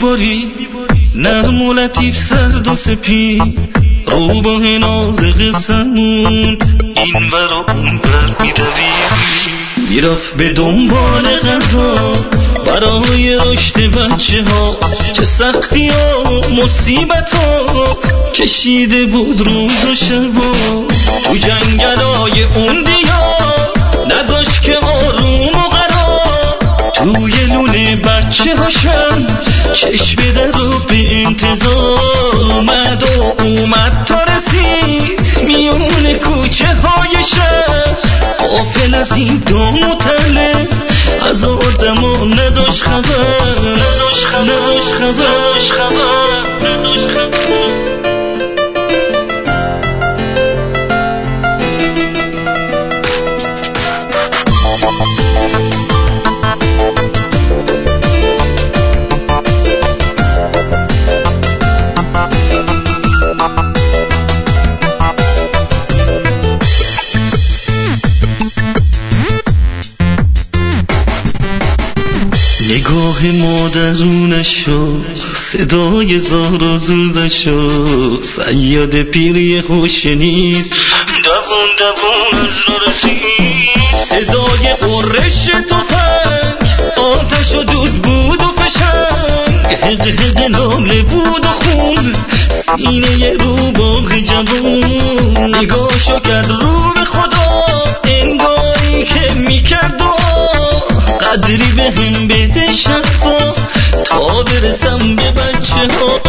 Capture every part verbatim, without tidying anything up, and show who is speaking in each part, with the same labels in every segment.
Speaker 1: میباری، نرم و لطیف سرد و سپید، روباه ناز قصمون این ور و اون بر میدوی. میرفت به دنبال غذا برای رشد بچه ها، چه سختی ها مصیبت ها کشیده بود روز و شبا. تو جنگل های اون دیار نداشت که آروم و قرار، توی لونه بچه هاشم چشم در رو به انتظار. اومد و اومد تا رسید میون کوچه های شهر، غافل از این دام و تله از آدم ها نداشت خبر، نداشت خبر، نداشت خبر، نداشت خبر. نگاه مادرونشو، صدای زار و زوزشو، صیاد پیری خوش شنید دوون دوون از رو رسید. صدای قرش تفنگ آتش و دود بود و فشنگ، حق حق ناله بود و خون سینه رو باغ جوون. نگاشو کرد رو به خدا انگاری که میکرد قدری به هم بده شفا تا برسم به بچه ها.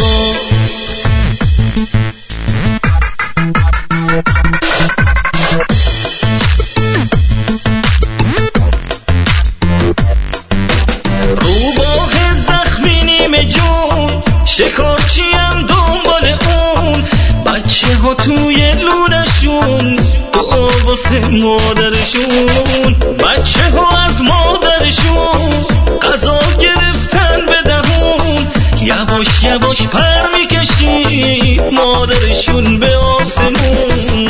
Speaker 1: روباه زخمی نیمه جون شکارچیم دنبال اون، بچه ها توی لونشون دعا واسه مادرشون. بچه ها از مادرشون غذا گرفتن به دهون، یواش یواش پر میکشید مادرشون به آسمون.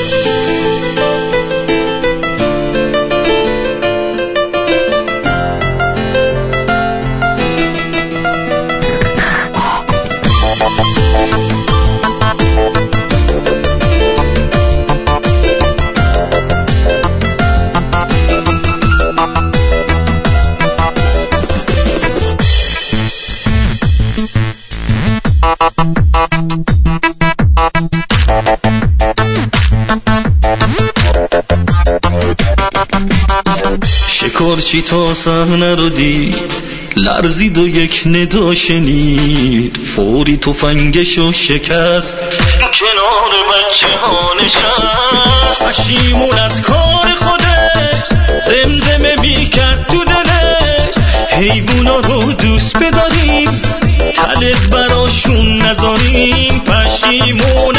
Speaker 1: شکارچی تا صحنه رو دید لرزید و یک ندا شنید، فوری تفنگشو شکست کنار بچه ها نشست. پشیمون از کار خودش زمزمه میکرد تو دلش، حیوونا رو دوست بداریم تلت براشون نذاریم. پشیمون